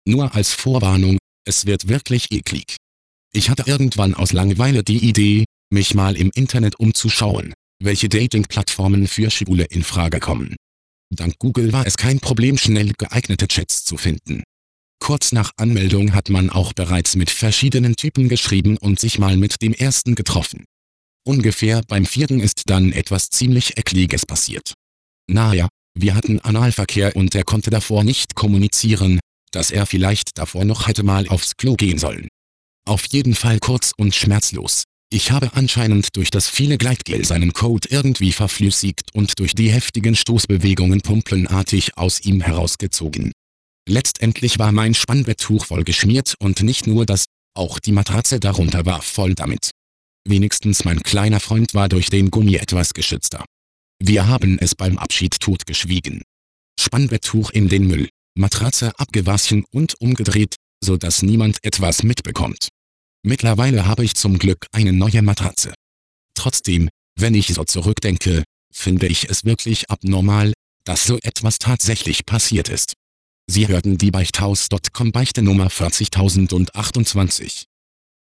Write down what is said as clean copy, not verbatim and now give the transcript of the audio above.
Nur als Vorwarnung, es wird wirklich eklig. Ich hatte irgendwann aus Langeweile die Idee, mich mal im Internet umzuschauen, welche Dating-Plattformen für Schwule in Frage kommen. Dank Google war es kein Problem, schnell geeignete Chats zu finden. Kurz nach Anmeldung hat man auch bereits mit verschiedenen Typen geschrieben und sich mal mit dem ersten getroffen. Ungefähr beim vierten ist dann etwas ziemlich Ekliges passiert. Naja, wir hatten Analverkehr und er konnte davor nicht kommunizieren, dass er vielleicht davor noch hätte mal aufs Klo gehen sollen. Auf jeden Fall kurz und schmerzlos. Ich habe anscheinend durch das viele Gleitgel seinen Code irgendwie verflüssigt und durch die heftigen Stoßbewegungen pumpelartig aus ihm herausgezogen. Letztendlich war mein Spannbetttuch voll geschmiert und nicht nur das, auch die Matratze darunter war voll damit. Wenigstens mein kleiner Freund war durch den Gummi etwas geschützter. Wir haben es beim Abschied totgeschwiegen. Spannbetttuch in den Müll, Matratze abgewaschen und umgedreht, so dass niemand etwas mitbekommt. Mittlerweile habe ich zum Glück eine neue Matratze. Trotzdem, wenn ich so zurückdenke, finde ich es wirklich abnormal, dass so etwas tatsächlich passiert ist. Sie hörten die Beichthaus.com Beichte Nummer 40028.